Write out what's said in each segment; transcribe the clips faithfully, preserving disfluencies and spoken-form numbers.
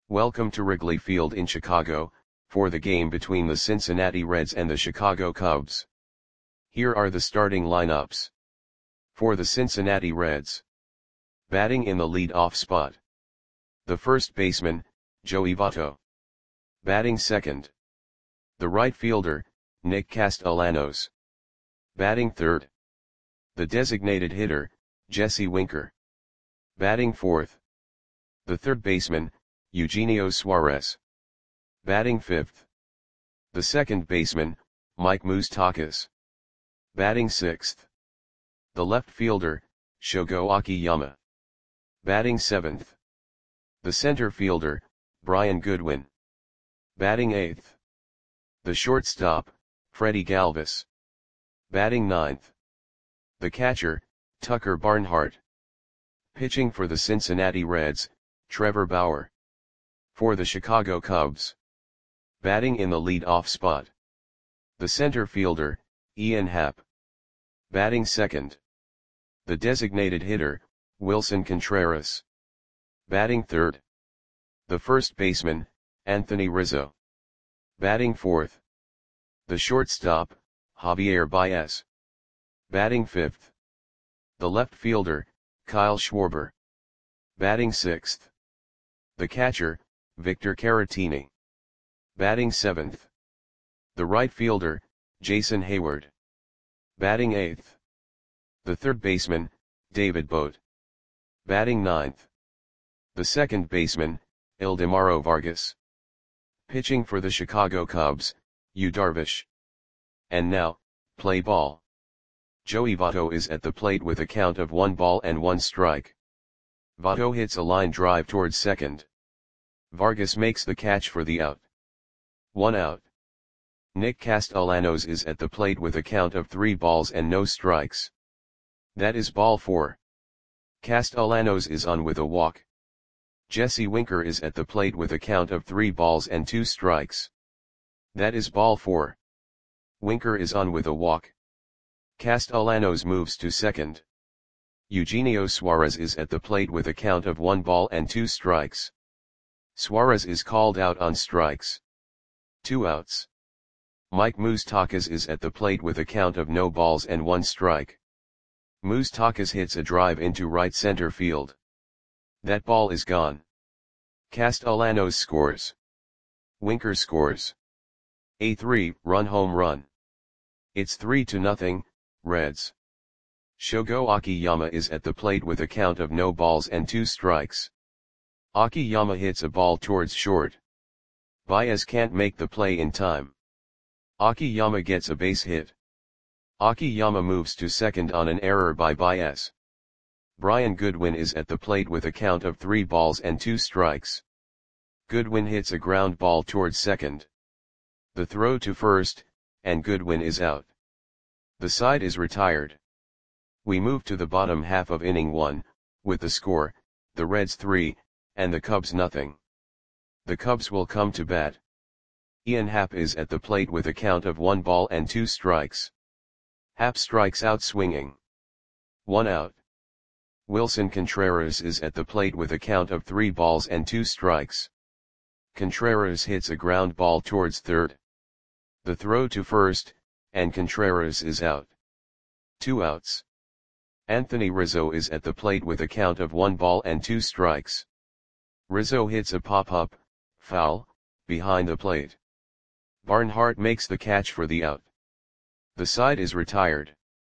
Welcome to Wrigley Field in Chicago, for the game between the Cincinnati Reds and the Chicago Cubs. Here are the starting lineups. For the Cincinnati Reds. Batting in the lead-off spot. The first baseman, Joey Votto. Batting second. The right fielder, Nick Castellanos. Batting third. The designated hitter, Jesse Winker. Batting fourth. The third baseman, Eugenio Suarez. Batting fifth. The second baseman, Mike Moustakas. Batting sixth. The left fielder, Shogo Akiyama. Batting seventh. The center fielder, Brian Goodwin. Batting eighth. The shortstop, Freddie Galvis. Batting ninth. The catcher, Tucker Barnhart. Pitching for the Cincinnati Reds, Trevor Bauer. For the Chicago Cubs. Batting in the lead-off spot. The center fielder, Ian Happ. Batting second. The designated hitter, Wilson Contreras. Batting third. The first baseman, Anthony Rizzo. Batting fourth. The shortstop, Javier Baez. Batting fifth. The left fielder, Kyle Schwarber. Batting sixth. The catcher, Victor Caratini. Batting seventh. The right fielder, Jason Hayward. Batting eighth. The third baseman, David Bote. Batting ninth. The second baseman, Ildemaro Vargas. Pitching for the Chicago Cubs, Yu Darvish. And now, play ball. Joey Votto is at the plate with a count of one ball and one strike. Votto hits a line drive towards second. Vargas makes the catch for the out. One out. Nick Castellanos is at the plate with a count of three balls and no strikes. That is ball four. Castellanos is on with a walk. Jesse Winker is at the plate with a count of three balls and two strikes. That is ball four. Winker is on with a walk. Castellanos moves to second. Eugenio Suarez is at the plate with a count of one ball and two strikes. Suarez is called out on strikes. Two outs. Mike Moustakas is at the plate with a count of no balls and one strike. Moustakas hits a drive into right center field. That ball is gone. Castellanos scores. Winker scores. A three-run home run. It's three to nothing, Reds. Shogo Akiyama is at the plate with a count of no balls and two strikes. Akiyama hits a ball towards short. Baez can't make the play in time. Akiyama gets a base hit. Akiyama moves to second on an error by Baez. Brian Goodwin is at the plate with a count of three balls and two strikes. Goodwin hits a ground ball towards second. The throw to first, and Goodwin is out. The side is retired. We move to the bottom half of inning one, with the score, the Reds three, and the Cubs nothing. The Cubs will come to bat. Ian Happ is at the plate with a count of one ball and two strikes. Happ strikes out swinging. One out. Wilson Contreras is at the plate with a count of three balls and two strikes. Contreras hits a ground ball towards third. The throw to first, and Contreras is out. Two outs. Anthony Rizzo is at the plate with a count of one ball and two strikes. Rizzo hits a pop-up, foul, behind the plate. Barnhart makes the catch for the out. The side is retired.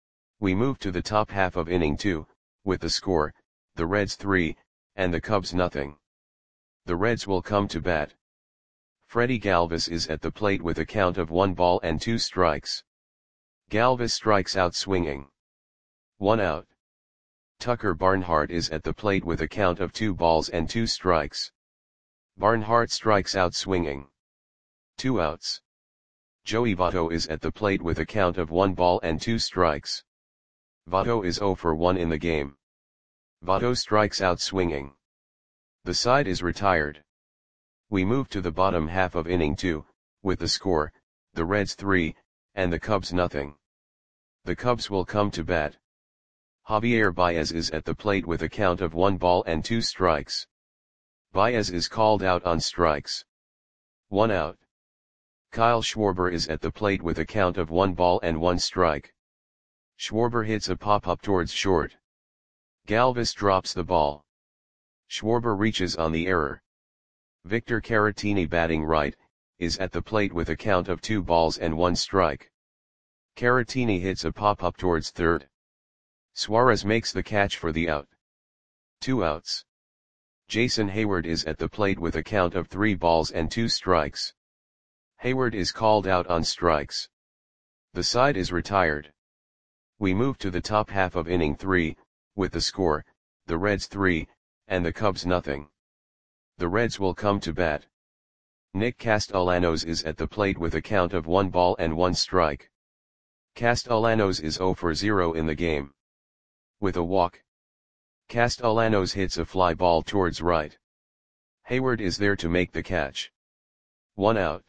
We move to the top half of inning two, with the score, the Reds three, and the Cubs nothing. The Reds will come to bat. Freddie Galvis is at the plate with a count of one ball and two strikes. Galvis strikes out swinging. One out. Tucker Barnhart is at the plate with a count of two balls and two strikes. Barnhart strikes out swinging. Two outs. Joey Votto is at the plate with a count of one ball and two strikes. Votto is zero for one in the game. Votto strikes out swinging. The side is retired. We move to the bottom half of inning two, with the score, the Reds three, and the Cubs nothing. The Cubs will come to bat. Javier Baez is at the plate with a count of one ball and two strikes. Baez is called out on strikes. One out. Kyle Schwarber is at the plate with a count of one ball and one strike. Schwarber hits a pop-up towards short. Galvis drops the ball. Schwarber reaches on the error. Victor Caratini, batting right, is at the plate with a count of two balls and one strike. Caratini hits a pop-up towards third. Suarez makes the catch for the out. Two outs. Jason Heyward is at the plate with a count of three balls and two strikes. Heyward is called out on strikes. The side is retired. We move to the top half of inning three, with the score, the Reds three, and the Cubs nothing. The Reds will come to bat. Nick Castellanos is at the plate with a count of one ball and one strike. Castellanos is zero for zero in the game. With a walk. Castellanos hits a fly ball towards right. Heyward is there to make the catch. One out.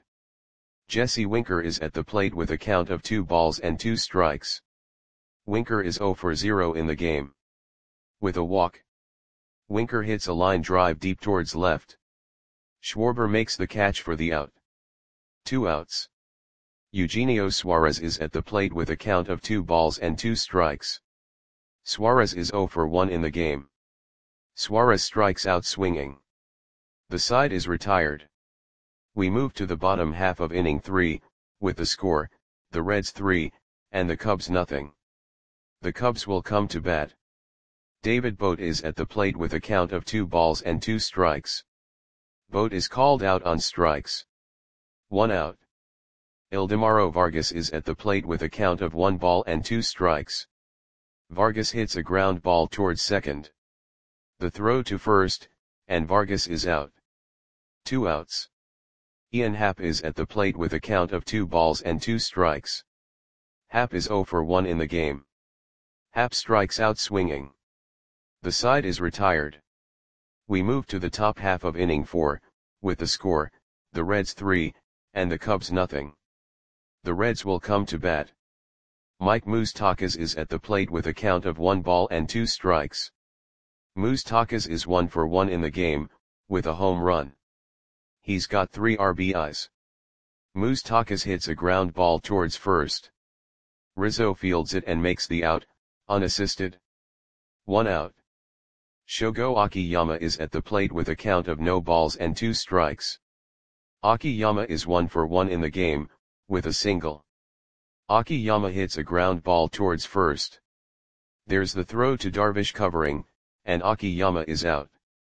Jesse Winker is at the plate with a count of two balls and two strikes. Winker is zero for zero in the game. With a walk. Winker hits a line drive deep towards left. Schwarber makes the catch for the out. Two outs. Eugenio Suarez is at the plate with a count of two balls and two strikes. Suarez is zero for one in the game. Suarez strikes out swinging. The side is retired. We move to the bottom half of inning three, with the score, the Reds three, and the Cubs nothing. The Cubs will come to bat. David Bote is at the plate with a count of two balls and two strikes. Bote is called out on strikes. One out. Ildemaro Vargas is at the plate with a count of one ball and two strikes. Vargas hits a ground ball towards second. The throw to first, and Vargas is out. Two outs. Ian Happ is at the plate with a count of two balls and two strikes. Happ is zero for one in the game. Happ strikes out swinging. The side is retired. We move to the top half of inning four, with the score, the Reds three, and the Cubs nothing. The Reds will come to bat. Mike Moustakas is at the plate with a count of one ball and two strikes. Moustakas is one for one in the game, with a home run. He's got three R B Is. Moustakas hits a ground ball towards first. Rizzo fields it and makes the out, unassisted. One out. Shogo Akiyama is at the plate with a count of no balls and two strikes. Akiyama is one for one in the game, with a single. Akiyama hits a ground ball towards first. There's the throw to Darvish covering, and Akiyama is out.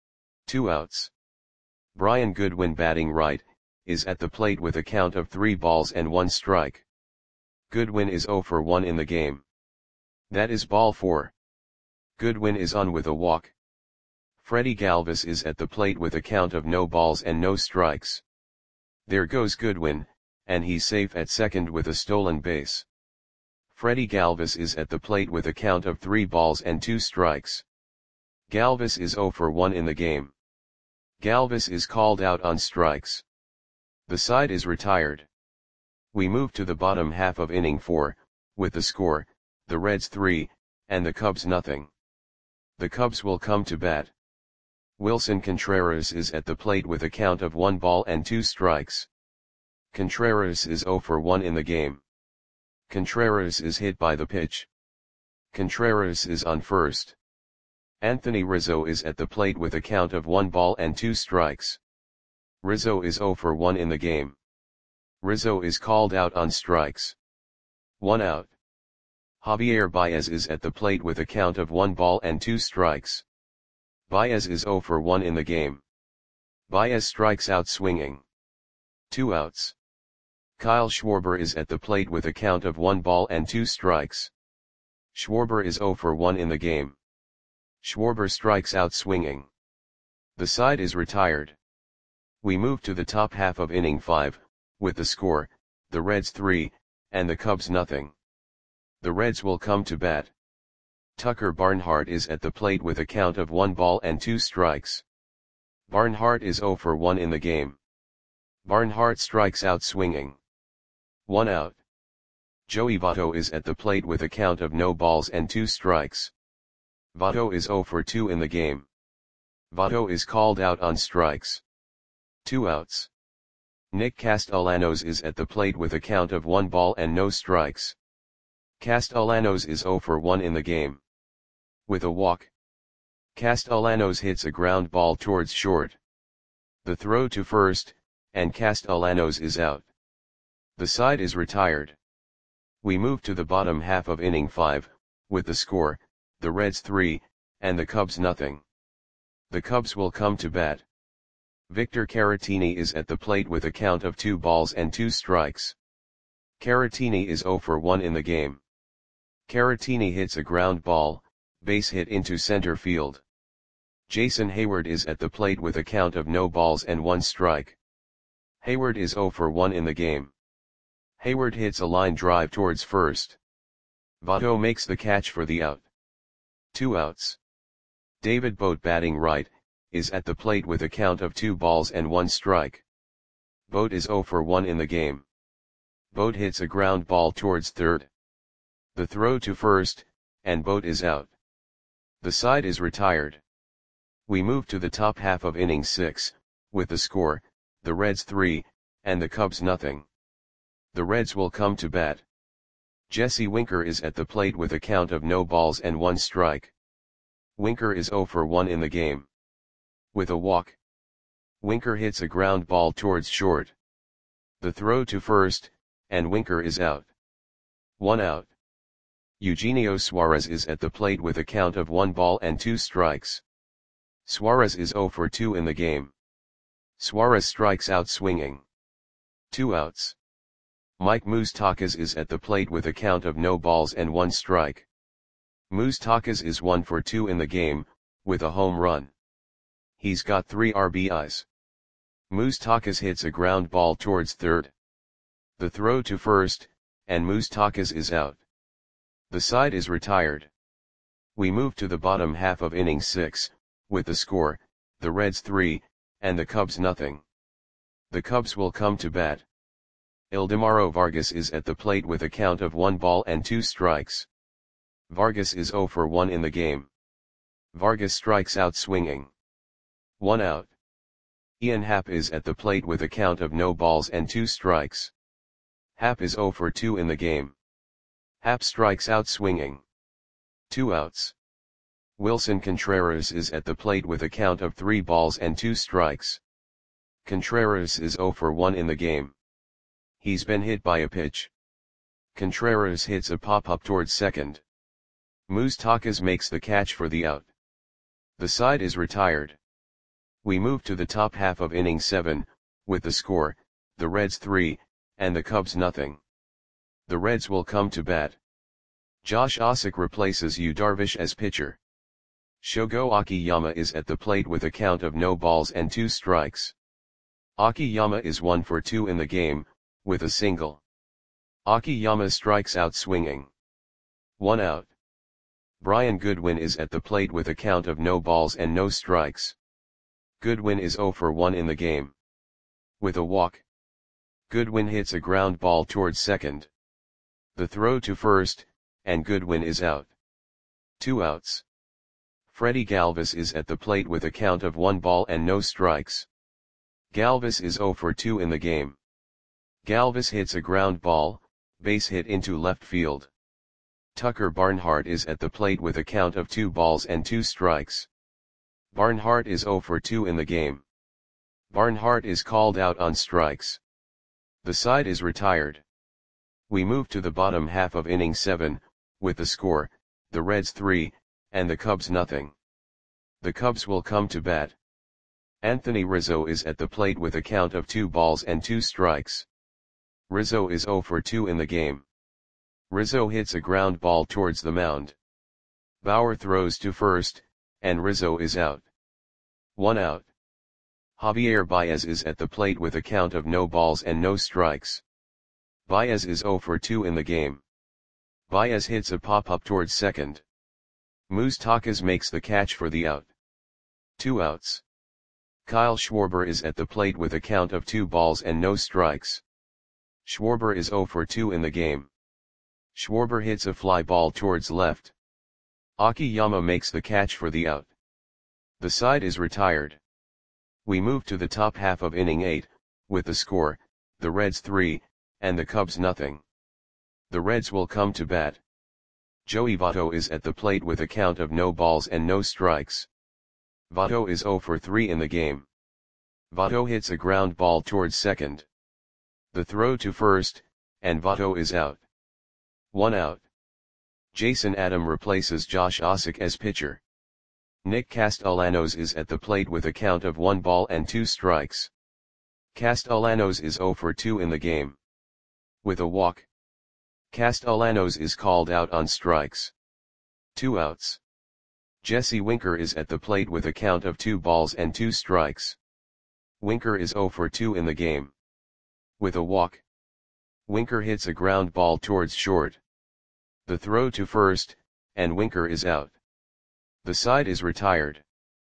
Two outs. Brian Goodwin, batting right, is at the plate with a count of three balls and one strike. Goodwin is zero for one in the game. That is ball four. Goodwin is on with a walk. Freddie Galvis is at the plate with a count of no balls and no strikes. There goes Goodwin, and he's safe at second with a stolen base. Freddie Galvis is at the plate with a count of three balls and two strikes. Galvis is zero for one in the game. Galvis is called out on strikes. The side is retired. We move to the bottom half of inning four, with the score, the Reds three, and the Cubs nothing. The Cubs will come to bat. Wilson Contreras is at the plate with a count of one ball and two strikes. Contreras is zero for one in the game. Contreras is hit by the pitch. Contreras is on first. Anthony Rizzo is at the plate with a count of one ball and two strikes. Rizzo is zero for one in the game. Rizzo is called out on strikes. One out. Javier Baez is at the plate with a count of one ball and two strikes. Baez is zero for one in the game. Baez strikes out swinging. Two outs. Kyle Schwarber is at the plate with a count of one ball and two strikes. Schwarber is zero for one in the game. Schwarber strikes out swinging. The side is retired. We move to the top half of inning five, with the score, the Reds three, and the Cubs nothing. The Reds will come to bat. Tucker Barnhart is at the plate with a count of one ball and two strikes. Barnhart is zero for one in the game. Barnhart strikes out swinging. One out. Joey Votto is at the plate with a count of no balls and two strikes. Votto is zero for two in the game. Votto is called out on strikes. Two outs. Nick Castellanos is at the plate with a count of one ball and no strikes. Castellanos is zero for one in the game. With a walk, Castellanos hits a ground ball towards short. The throw to first, and Castellanos is out. The side is retired. We move to the bottom half of inning five, with the score, the Reds three, and the Cubs nothing. The Cubs will come to bat. Victor Caratini is at the plate with a count of two balls and two strikes. Caratini is zero for one in the game. Caratini hits a ground ball, base hit into center field. Jason Hayward is at the plate with a count of no balls and one strike. Hayward is zero for one in the game. Hayward hits a line drive towards first. Votto makes the catch for the out. Two outs. David Bote, batting right, is at the plate with a count of two balls and one strike. Bote is zero for one in the game. Bote hits a ground ball towards third. The throw to first, and Bote is out. The side is retired. We move to the top half of inning six, with the score, the Reds three, and the Cubs nothing. The Reds will come to bat. Jesse Winker is at the plate with a count of no balls and one strike. Winker is zero for one in the game. With a walk, Winker hits a ground ball towards short. The throw to first, and Winker is out. One out. Eugenio Suarez is at the plate with a count of one ball and two strikes. Suarez is zero for two in the game. Suarez strikes out swinging. Two outs. Mike Moustakas is at the plate with a count of no balls and one strike. Moustakas is one for two in the game, with a home run. He's got three R B Is. Moustakas hits a ground ball towards third. The throw to first, and Moustakas is out. The side is retired. We move to the bottom half of inning six, with the score, the Reds three, and the Cubs nothing. The Cubs will come to bat. Ildemaro Vargas is at the plate with a count of one ball and two strikes. Vargas is zero for one in the game. Vargas strikes out swinging. One out. Ian Happ is at the plate with a count of no balls and two strikes. Happ is zero for two in the game. Happ strikes out swinging. Two outs. Wilson Contreras is at the plate with a count of three balls and two strikes. Contreras is zero for one in the game. He's been hit by a pitch. Contreras hits a pop-up towards second. Moustakas makes the catch for the out. The side is retired. We move to the top half of inning seven, with the score, the Reds three, and the Cubs nothing. The Reds will come to bat. Josh Ossock replaces Yu Darvish as pitcher. Shogo Akiyama is at the plate with a count of no balls and two strikes. Akiyama is one for two in the game, with a single. Akiyama strikes out swinging. One out. Brian Goodwin is at the plate with a count of no balls and no strikes. Goodwin is zero for one in the game. With a walk, Goodwin hits a ground ball towards second. The throw to first, and Goodwin is out. Two outs. Freddie Galvis is at the plate with a count of one ball and no strikes. Galvis is zero for two in the game. Galvis hits a ground ball, base hit into left field. Tucker Barnhart is at the plate with a count of two balls and two strikes. Barnhart is zero for two in the game. Barnhart is called out on strikes. The side is retired. We move to the bottom half of inning seven, with the score, the Reds three, and the Cubs nothing. The Cubs will come to bat. Anthony Rizzo is at the plate with a count of two balls and two strikes. Rizzo is zero for two in the game. Rizzo hits a ground ball towards the mound. Bauer throws to first, and Rizzo is out. One out. Javier Baez is at the plate with a count of no balls and no strikes. Baez is zero for two in the game. Baez hits a pop-up towards second. Moustakas makes the catch for the out. Two outs. Kyle Schwarber is at the plate with a count of two balls and no strikes. Schwarber is zero for two in the game. Schwarber hits a fly ball towards left. Akiyama makes the catch for the out. The side is retired. We move to the top half of inning eight, with the score, the Reds three, and the Cubs nothing. The Reds will come to bat. Joey Votto is at the plate with a count of no balls and no strikes. Votto is zero for three in the game. Votto hits a ground ball towards second. The throw to first, and Votto is out. One out. Jason Adam replaces Josh Ossock as pitcher. Nick Castellanos is at the plate with a count of one ball and two strikes. Castellanos is zero for two in the game. With a walk, Castellanos is called out on strikes. Two outs. Jesse Winker is at the plate with a count of two balls and two strikes. Winker is zero for two in the game. With a walk, Winker hits a ground ball towards short. The throw to first, and Winker is out. The side is retired.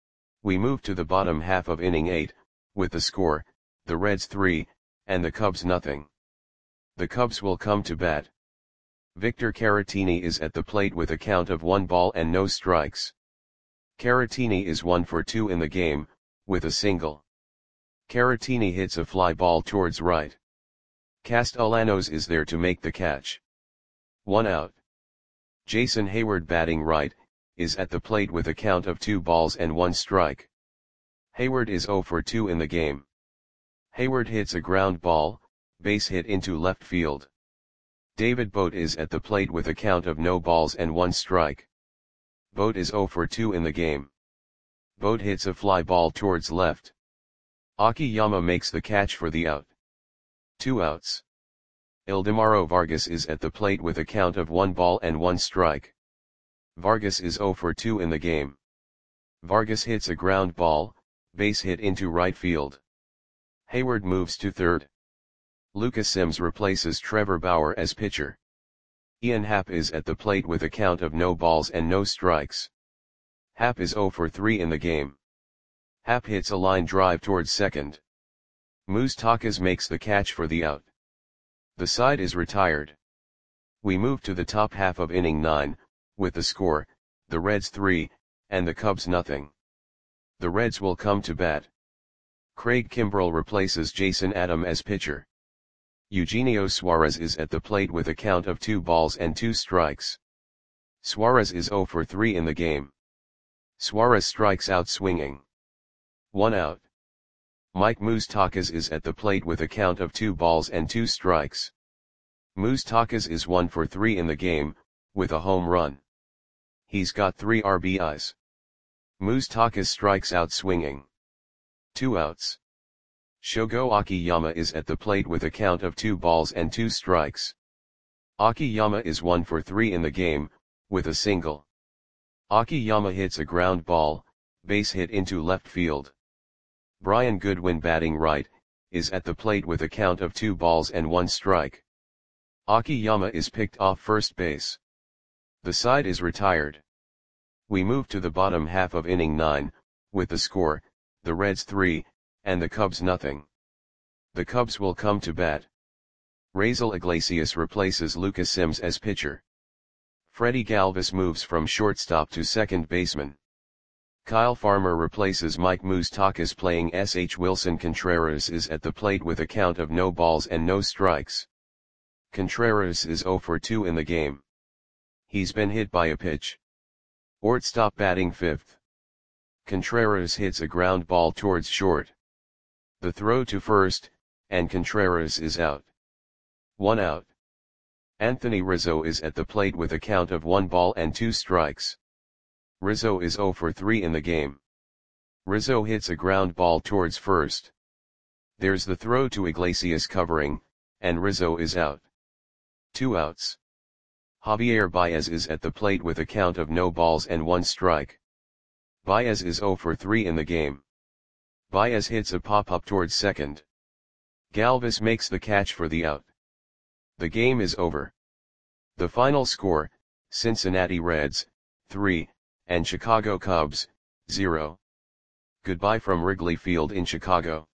We move to the bottom half of inning eight, with the score, the Reds three, and the Cubs nothing. The Cubs will come to bat. Victor Caratini is at the plate with a count of one ball and no strikes. Caratini is one for two in the game, with a single. Caratini hits a fly ball towards right. Castellanos is there to make the catch. One out. Jason Hayward, batting right, is at the plate with a count of two balls and one strike. Hayward is zero for two in the game. Hayward hits a ground ball, base hit into left field. David Bote is at the plate with a count of no balls and one strike. Bote is zero for two in the game. Bote hits a fly ball towards left. Akiyama makes the catch for the out. Two outs. Ildemaro Vargas is at the plate with a count of one ball and one strike. Vargas is zero for two in the game. Vargas hits a ground ball, base hit into right field. Hayward moves to third. Lucas Sims replaces Trevor Bauer as pitcher. Ian Happ is at the plate with a count of no balls and no strikes. Happ is zero for three in the game. Happ hits a line drive towards second. Moustakas makes the catch for the out. The side is retired. We move to the top half of inning nine, with the score, the Reds three, and the Cubs nothing. The Reds will come to bat. Craig Kimbrell replaces Jason Adam as pitcher. Eugenio Suarez is at the plate with a count of two balls and two strikes. Suarez is zero for three in the game. Suarez strikes out swinging. One out. Mike Moustakas is at the plate with a count of two balls and two strikes. Moustakas is one for three in the game, with a home run. He's got three R B Is. Moustakas strikes out swinging. Two outs. Shogo Akiyama is at the plate with a count of two balls and two strikes. Akiyama is one for three in the game, with a single. Akiyama hits a ground ball, base hit into left field. Brian Goodwin, batting right, is at the plate with a count of two balls and one strike. Akiyama is picked off first base. The side is retired. We move to the bottom half of inning nine, with the score, the Reds three, and the Cubs nothing. The Cubs will come to bat. Raisel Iglesias replaces Lucas Sims as pitcher. Freddie Galvis moves from shortstop to second baseman. Kyle Farmer replaces Mike Moustakas, playing S H Wilson Contreras is at the plate with a count of no balls and no strikes. Contreras is zero for two in the game. He's been hit by a pitch. Ortstop batting fifth. Contreras hits a ground ball towards short. The throw to first, and Contreras is out. One out. Anthony Rizzo is at the plate with a count of one ball and two strikes. Rizzo is zero for three in the game. Rizzo hits a ground ball towards first. There's the throw to Iglesias covering, and Rizzo is out. Two outs. Javier Baez is at the plate with a count of no balls and one strike. Baez is zero for three in the game. Baez hits a pop-up towards second. Galvis makes the catch for the out. The game is over. The final score, Cincinnati Reds, three, and Chicago Cubs, zero. Goodbye from Wrigley Field in Chicago.